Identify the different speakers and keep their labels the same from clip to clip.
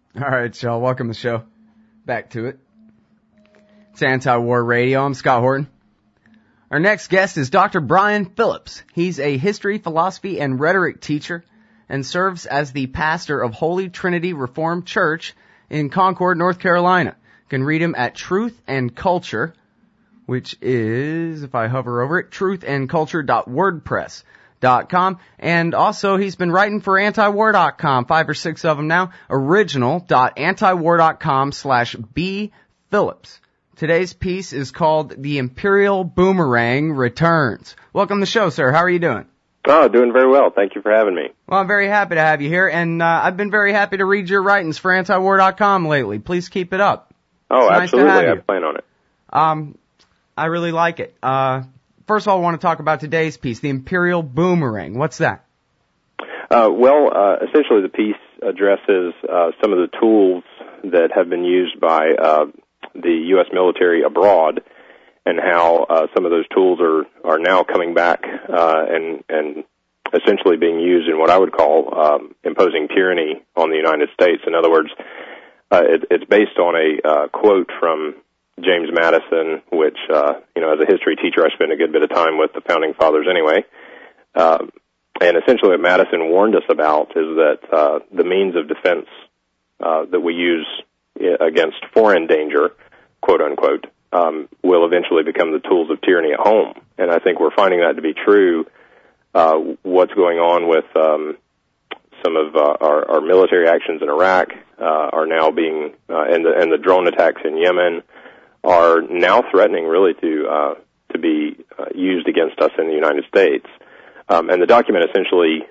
Speaker 1: All right, y'all. Welcome to the show. Back to it. It's Anti-War Radio. I'm Scott Horton. Our next guest is Dr. Brian Phillips. He's a history, philosophy, and rhetoric teacher and serves as the pastor of Holy Trinity Reformed Church in Concord, North Carolina. You can read him at Truth and Culture, which is, if I hover over it, truthandculture.wordpress.com. And also, he's been writing for antiwar.com, 5 or 6 of them now, original.antiwar.com/B Phillips. Today's piece is called The Imperial Boomerang Returns. Welcome to the show, sir. How are you doing?
Speaker 2: Oh, doing very well. Thank you for having me.
Speaker 1: Well, I'm very happy to have you here, and I've been very happy to read your writings for antiwar.com lately. Please keep it up.
Speaker 2: Oh,
Speaker 1: it's
Speaker 2: absolutely.
Speaker 1: Nice to have
Speaker 2: I
Speaker 1: you.
Speaker 2: plan on it.
Speaker 1: I really like it. First of all, I want to talk about today's piece, The Imperial Boomerang. What's that?
Speaker 2: Essentially the piece addresses some of the tools that have been used by the U.S. military abroad and how some of those tools are now coming back and essentially being used in what I would call imposing tyranny on the United States. In other words, it's based on a quote from James Madison, which, as a history teacher, I spent a good bit of time with the Founding Fathers anyway. And essentially what Madison warned us about is that the means of defense that we use against foreign danger, quote unquote, will eventually become the tools of tyranny at home. And I think we're finding that to be true. What's going on with some of our military actions in Iraq are now being, and the drone attacks in Yemen are now threatening really to be used against us in the United States. And the document essentially,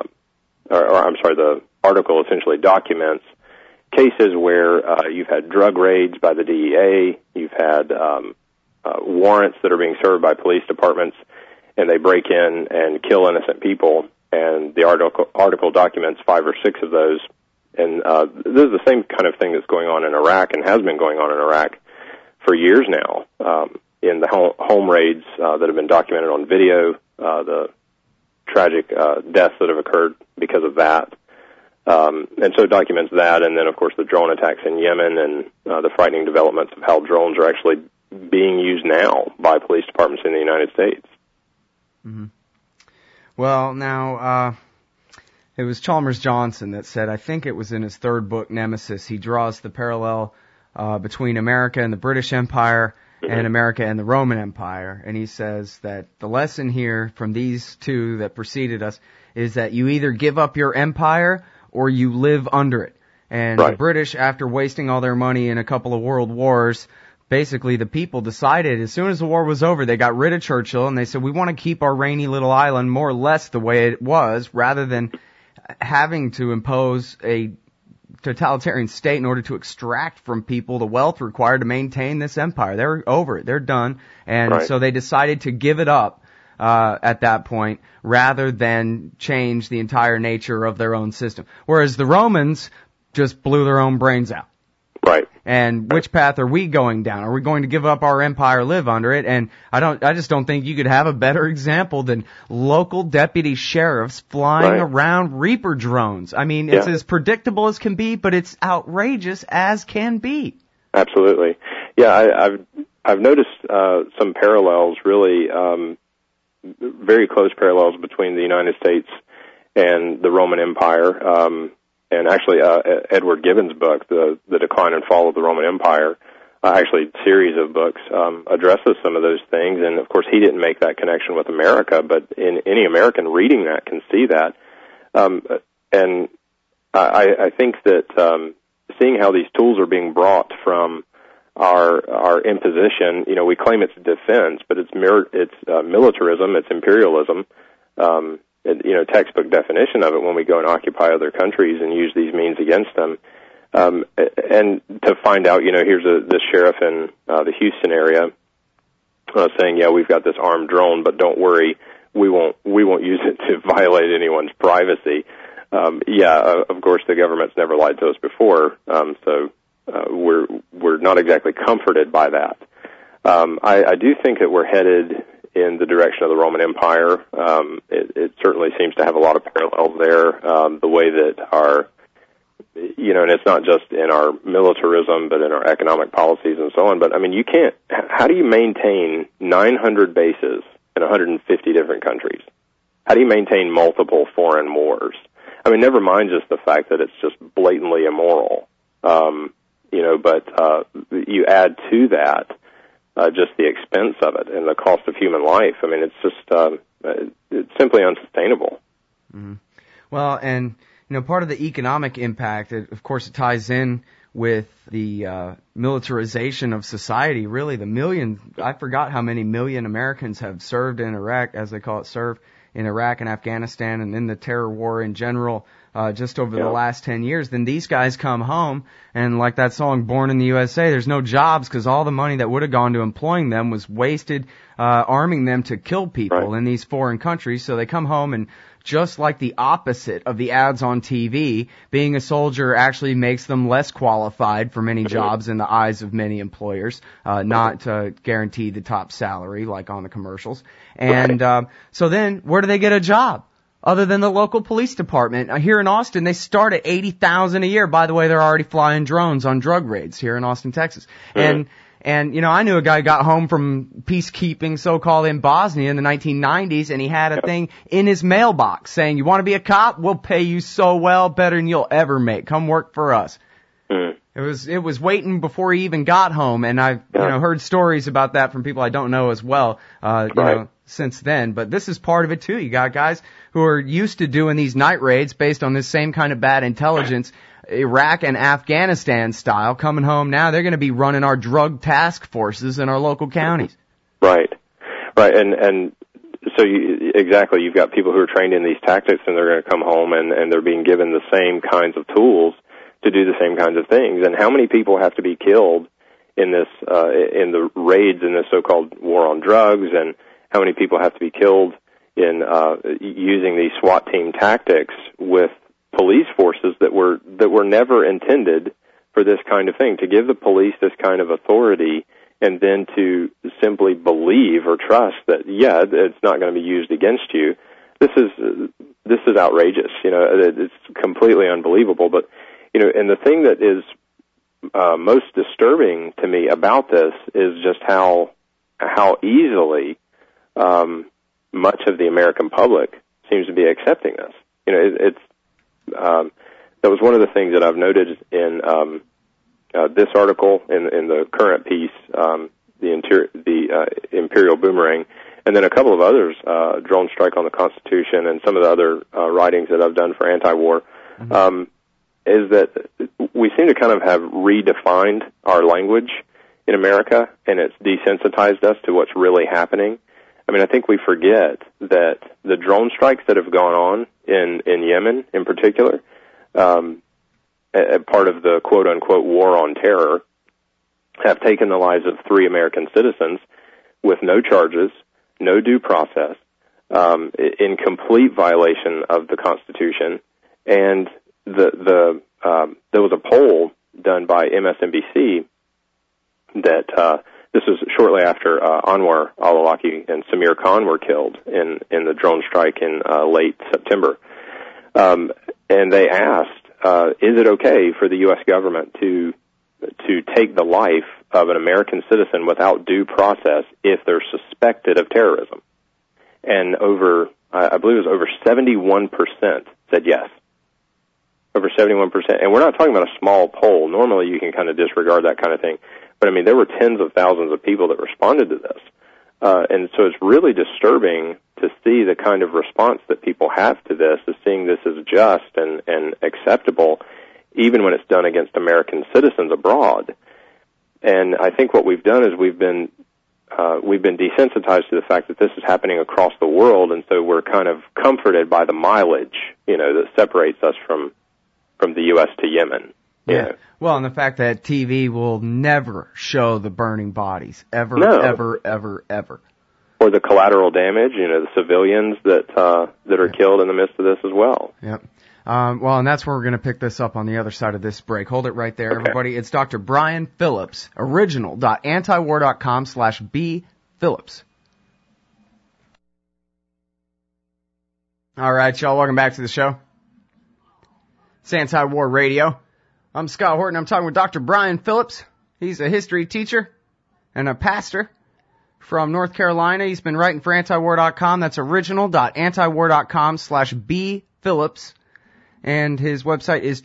Speaker 2: the article essentially documents cases where you've had drug raids by the DEA, you've had warrants that are being served by police departments, and they break in and kill innocent people. And the article documents 5 or 6 of those. And this is the same kind of thing that's going on in Iraq and has been going on in Iraq for years now. In the home raids that have been documented on video, the tragic deaths that have occurred because of that. And so it documents that, and then, of course, the drone attacks in Yemen and the frightening developments of how drones are actually being used now by police departments in the United States.
Speaker 1: Mm-hmm. Well, now, it was Chalmers Johnson that said, I think it was in his 3rd book, Nemesis, he draws the parallel between America and the British Empire and America and the Roman Empire. And he says that the lesson here from these two that preceded us is that you either give up your empire or you live under it. And
Speaker 2: right.
Speaker 1: The British, after wasting all their money in a couple of world wars, basically the people decided as soon as the war was over, they got rid of Churchill and they said, we want to keep our rainy little island more or less the way it was rather than having to impose a totalitarian state in order to extract from people the wealth required to maintain this empire. They're over it. They're done. And
Speaker 2: right.
Speaker 1: So they decided to give it up at that point rather than change the entire nature of their own system. Whereas the Romans just blew their own brains out.
Speaker 2: Right.
Speaker 1: And which path are we going down? Are we going to give up our empire, live under it? And I just don't think you could have a better example than local deputy sheriffs flying
Speaker 2: right.
Speaker 1: around Reaper drones. I mean, it's as predictable as can be, but it's outrageous as can be.
Speaker 2: Absolutely. Yeah, I've noticed some parallels, really very close parallels between the United States and the Roman Empire. And actually, Edward Gibbon's book, The Decline and Fall of the Roman Empire, actually a series of books, addresses some of those things. And, of course, he didn't make that connection with America, but any American reading that can see that. And I think that seeing how these tools are being brought from our imposition, we claim it's defense, but it's militarism, it's imperialism. Textbook definition of it when we go and occupy other countries and use these means against them. And to find out, here's this sheriff in the Houston area saying, yeah, we've got this armed drone, but don't worry, we won't use it to violate anyone's privacy. Of course, the government's never lied to us before, so we're not exactly comforted by that. I do think that we're headed in the direction of the Roman Empire. It certainly seems to have a lot of parallels there. The way that our and it's not just in our militarism, but in our economic policies and so on. But, I mean, how do you maintain 900 bases in 150 different countries? How do you maintain multiple foreign wars? I mean, never mind just the fact that it's just blatantly immoral, but you add to that just the expense of it and the cost of human life. I mean, it's just it's simply unsustainable.
Speaker 1: Mm-hmm. Well, and part of the economic impact, of course, it ties in with the militarization of society. Really, I forgot how many million Americans have served in Iraq, as they call it, served in Iraq and Afghanistan and in the terror war in general, just over the last 10 years. Then these guys come home, and like that song, Born in the USA, there's no jobs because all the money that would have gone to employing them was wasted arming them to kill people in these foreign countries. So they come home, and just like the opposite of the ads on TV, being a soldier actually makes them less qualified for many jobs in the eyes of many employers, not guaranteed the top salary like on the commercials. And so then where do they get a job? Other than the local police department. Here in Austin, they start at $80,000 a year. By the way, they're already flying drones on drug raids here in Austin, Texas. And I knew a guy got home from peacekeeping, so-called, in Bosnia in the 1990s, and he had a thing in his mailbox saying, "You want to be a cop? We'll pay you so well, better than you'll ever make. Come work for us." It was waiting before he even got home, and I've heard stories about that from people I don't know as well, since then. But this is part of it too. You got guys who are used to doing these night raids based on this same kind of bad intelligence, Iraq and Afghanistan style, coming home now. They're going to be running our drug task forces in our local counties. Right.
Speaker 2: And so you've got people who are trained in these tactics, and they're going to come home and they're being given the same kinds of tools to do the same kinds of things. And how many people have to be killed in this, in the raids in this so-called war on drugs, and how many people have to be killed in using these SWAT team tactics with police forces that were never intended for this kind of thing, to give the police this kind of authority and then to simply believe or trust that, it's not going to be used against you. This is outrageous. It's completely unbelievable. But, and the thing that is most disturbing to me about this is just how easily much of the American public seems to be accepting this. That was one of the things that I've noted in this article, in the current piece, the Imperial Boomerang, and then a couple of others, Drone Strike on the Constitution, and some of the other writings that I've done for anti-war, is that we seem to kind of have redefined our language in America, and it's desensitized us to what's really happening. I mean, I think we forget that the drone strikes that have gone on in Yemen, in particular, part of the quote-unquote war on terror, have taken the lives of 3 American citizens with no charges, no due process, in complete violation of the Constitution. And there was a poll done by MSNBC that this was shortly after Anwar al-Awlaki and Samir Khan were killed in the drone strike in late September. And they asked, is it okay for the U.S. government to take the life of an American citizen without due process if they're suspected of terrorism? And I believe it was over 71% said yes. Over 71%. And we're not talking about a small poll. Normally you can kind of disregard that kind of thing. But, I mean, there were tens of thousands of people that responded to this. And so it's really disturbing to see the kind of response that people have to this, is seeing this as just and acceptable, even when it's done against American citizens abroad. And I think what we've done is we've been desensitized to the fact that this is happening across the world, and so we're kind of comforted by the mileage, that separates us from the U.S. to Yemen.
Speaker 1: Yeah. Well, and the fact that TV will never show the burning bodies. Ever.
Speaker 2: Or the collateral damage, the civilians that are killed in the midst of this as well.
Speaker 1: Yep. Well, and that's where we're going to pick this up on the other side of this break. Hold it right there, everybody. It's Dr. Brian Phillips, original.antiwar.com/B Phillips. All right, y'all, welcome back to the show. It's Anti-War Radio. I'm Scott Horton. I'm talking with Dr. Brian Phillips. He's a history teacher and a pastor from North Carolina. He's been writing for antiwar.com. That's original.antiwar.com/bphillips. And his website is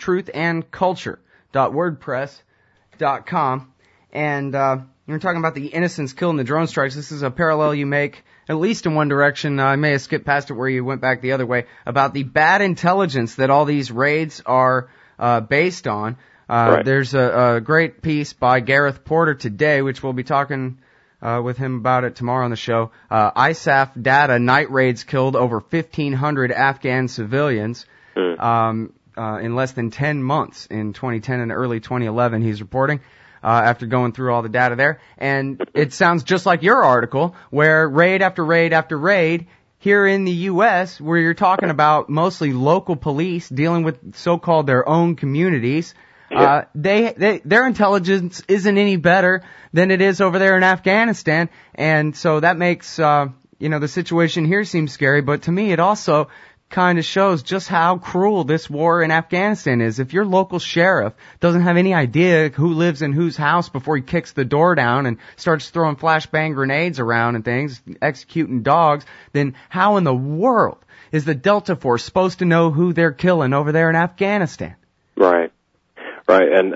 Speaker 1: truthandculture.wordpress.com. And we're talking about the innocents killed in the drone strikes. This is a parallel you make, at least in one direction. I may have skipped past it where you went back the other way, about the bad intelligence that all these raids are based on.
Speaker 2: Right.
Speaker 1: There's a great piece by Gareth Porter today, which we'll be talking with him about it tomorrow on the show. ISAF data, night raids killed over 1,500 Afghan civilians in less than 10 months in 2010 and early 2011, he's reporting. After going through all the data there. And it sounds just like your article, where raid after raid after raid here in the U.S., where you're talking about mostly local police dealing with so-called their own communities. Yeah. Their intelligence isn't any better than it is over there in Afghanistan. And so that makes, the situation here seem scary. But to me, it also kind of shows just how cruel this war in Afghanistan is. If your local sheriff doesn't have any idea who lives in whose house before he kicks the door down and starts throwing flashbang grenades around and things, executing dogs, then how in the world is the Delta Force supposed to know who they're killing over there in Afghanistan?
Speaker 2: Right. And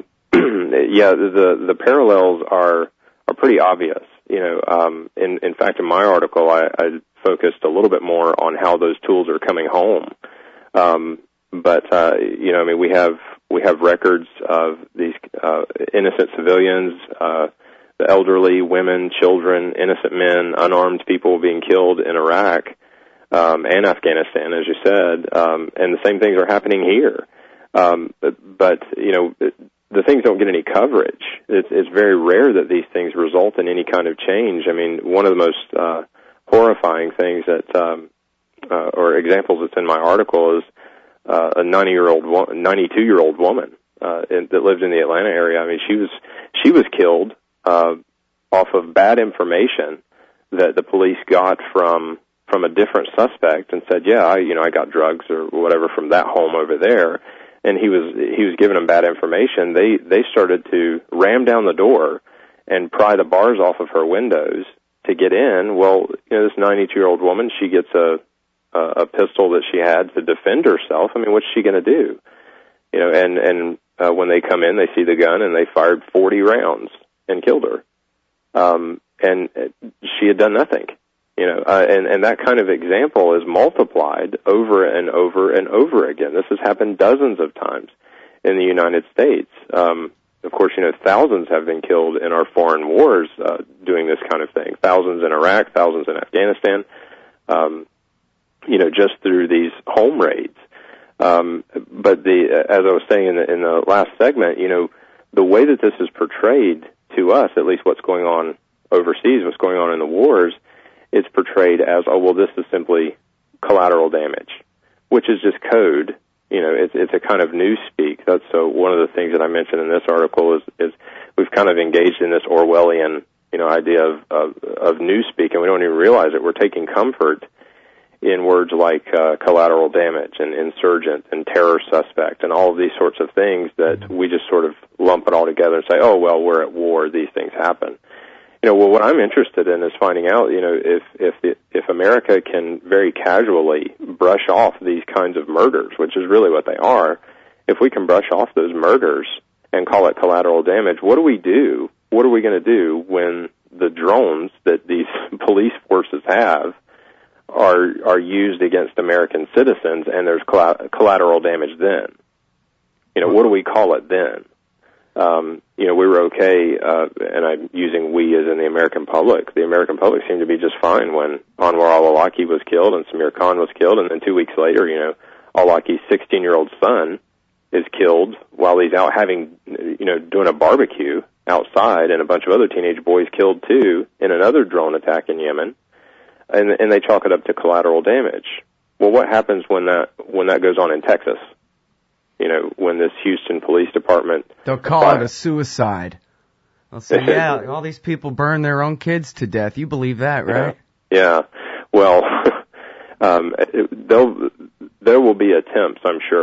Speaker 2: the parallels are pretty obvious. In fact, in my article, I focused a little bit more on how those tools are coming home. We have records of these innocent civilians, the elderly, women, children, innocent men, unarmed people being killed in Iraq and Afghanistan, as you said, and the same things are happening here. The things don't get any coverage. It's very rare that these things result in any kind of change. I mean, one of the most horrifying things or examples that's in my article is a 92-year-old woman that lived in the Atlanta area. I mean, she was killed off of bad information that the police got from a different suspect and said, I got drugs or whatever from that home over there. And he was giving them bad information. They started to ram down the door and pry the bars off of her windows to get in. Well, this 92-year-old woman, she gets a pistol that she had to defend herself. I mean, what's she going to do? And when they come in, they see the gun and they fired 40 rounds and killed her. And she had done nothing. And that kind of example is multiplied over and over and over again. This has happened dozens of times in the United States. Of course, thousands have been killed in our foreign wars doing this kind of thing. Thousands in Iraq, thousands in Afghanistan, just through these home raids. But as I was saying in the last segment, the way that this is portrayed to us, at least what's going on overseas, what's going on in the wars, it's portrayed as, this is simply collateral damage, which is just code. It's a kind of newspeak. That's one of the things that I mentioned in this article is we've kind of engaged in this Orwellian, idea of newspeak, and we don't even realize it. We're taking comfort in words like collateral damage and insurgent and terror suspect and all of these sorts of things that we just sort of lump it all together and say, we're at war, these things happen. What I'm interested in is finding out, if America can very casually brush off these kinds of murders, which is really what they are, if we can brush off those murders and call it collateral damage, what do we do? What are we going to do when the drones that these police forces have are used against American citizens and there's collateral damage then? What do we call it then? We were okay, and I'm using we as in the American public. The American public seemed to be just fine when Anwar al-Awlaki was killed and Samir Khan was killed, and then 2 weeks later, al-Awlaki's 16-year-old son is killed while he's out doing a barbecue outside, and a bunch of other teenage boys killed too in another drone attack in Yemen, and they chalk it up to collateral damage. Well, what happens when that goes on in Texas? When this Houston Police Department... They'll
Speaker 1: call it a suicide. They'll say, all these people burn their own kids to death. You believe that, right?
Speaker 2: Yeah. Well, there will be attempts, I'm sure,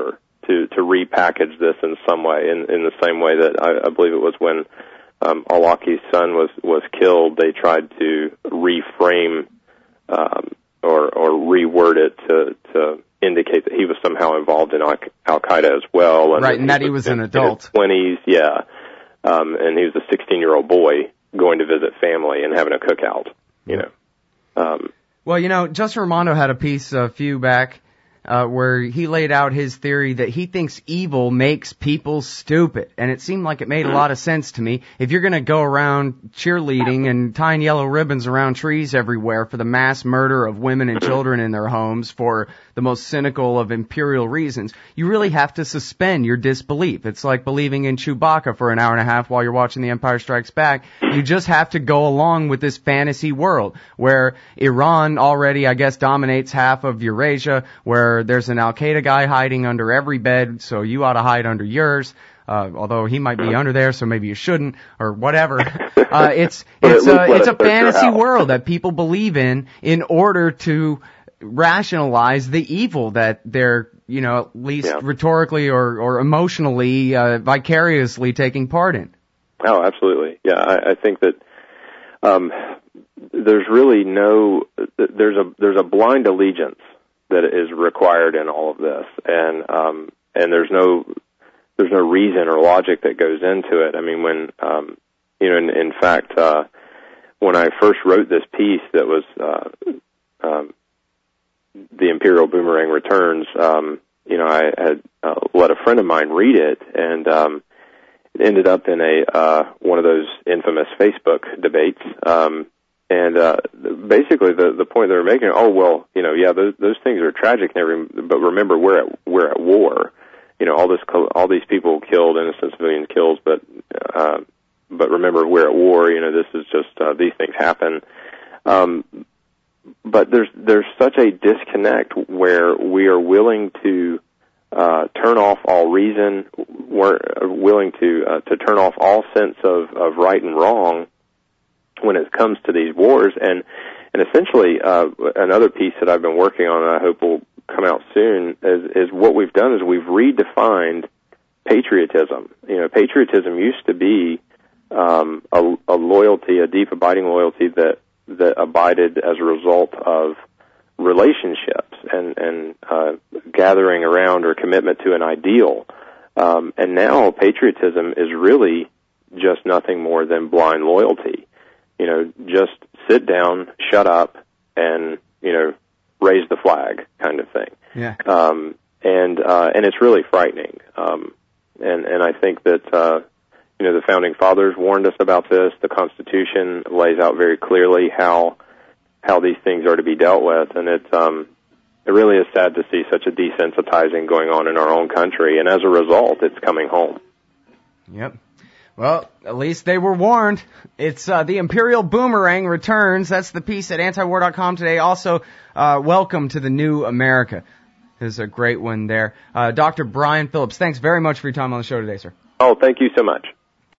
Speaker 2: to repackage this in some way, in the same way that I believe it was when Al-Awlaki's son was killed. They tried to reframe or reword it to indicate that he was somehow involved in Al-Qaeda as well.
Speaker 1: And right, and that he was an adult.
Speaker 2: In his 20s, yeah. And he was a 16-year-old boy going to visit family and having a cookout, you know.
Speaker 1: Well, you know, Justin Raimondo had a piece a few back where he laid out his theory that he thinks evil makes people stupid. And it seemed like it made a lot of sense to me. If you're going to go around cheerleading and tying yellow ribbons around trees everywhere for the mass murder of women and children in their homes for the most cynical of imperial reasons, you really have to suspend your disbelief. It's like believing in Chewbacca for an hour and a half while you're watching The Empire Strikes Back. You just have to go along with this fantasy world where Iran already, I guess, dominates half of Eurasia, where there's an Al-Qaeda guy hiding under every bed, so you ought to hide under yours. Although he might be under there, so maybe you shouldn't, or whatever. It's a fantasy world that people believe in order to rationalize the evil that they're, you know, at least rhetorically or emotionally, vicariously taking part in.
Speaker 2: Oh, absolutely. Yeah, I think that there's really there's a blind allegiance that is required in all of this, and there's no reason or logic that goes into it. I mean, when you know, in fact, when I first wrote this piece that was The Imperial Boomerang Returns, you know, I had let a friend of mine read it, and it ended up in one of those infamous Facebook debates. And basically, the point they were making, oh well, you know, yeah, those things are tragic and everything, but remember, we're at war. You know, all these people killed, innocent civilians killed, but remember, we're at war. You know, this is just these things happen. But there's such a disconnect where we are willing to turn off all reason, we're willing to turn off all sense of right and wrong when it comes to these wars. And essentially, another piece that I've been working on, and I hope will come out soon, is what we've done is we've redefined patriotism. You know, patriotism used to be a loyalty, a deep, abiding loyalty that abided as a result of relationships and gathering around or commitment to an ideal. And now patriotism is really just nothing more than blind loyalty. You know, just sit down, shut up, and, you know, raise the flag kind of thing.
Speaker 1: Yeah.
Speaker 2: And it's really frightening. And I think that, you know, the founding fathers warned us about this. The Constitution lays out very clearly how these things are to be dealt with, and it really is sad to see such a desensitizing going on in our own country, and as a result, it's coming home.
Speaker 1: Yep. Well, at least they were warned. It's The Imperial Boomerang Returns. That's the piece at antiwar.com today. Also, Welcome to the New America. There's a great one there. Dr. Brian Phillips, thanks very much for your time on the show today, sir.
Speaker 2: Oh, thank you so much.